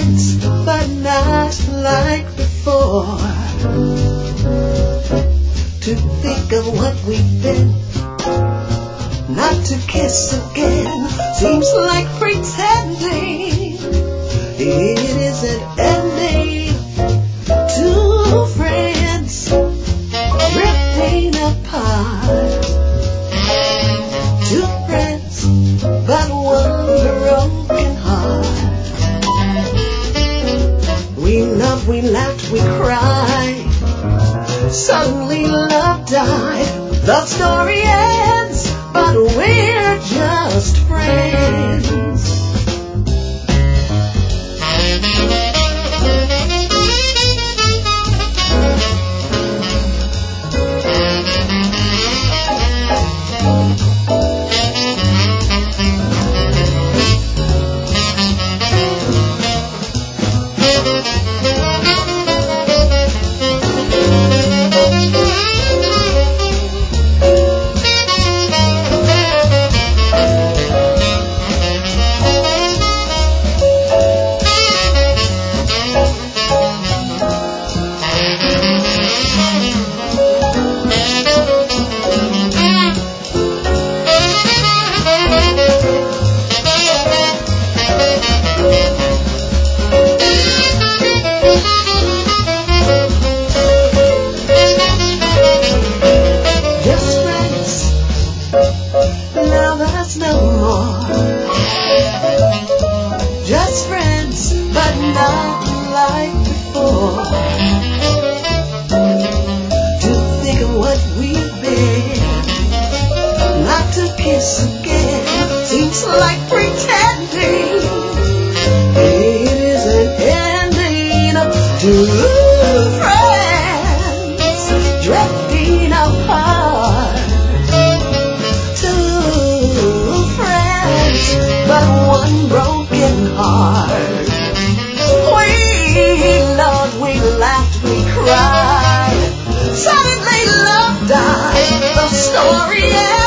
friends, but not like before. To think of what we've been, not to kiss again, seems like pretending it isn't ending. Two friends drifting apart. Two friends, but one broken heart. We loved, we laughed, we cried. Suddenly love died. The story ends, but we're just friends. Suddenly love died. The story ends.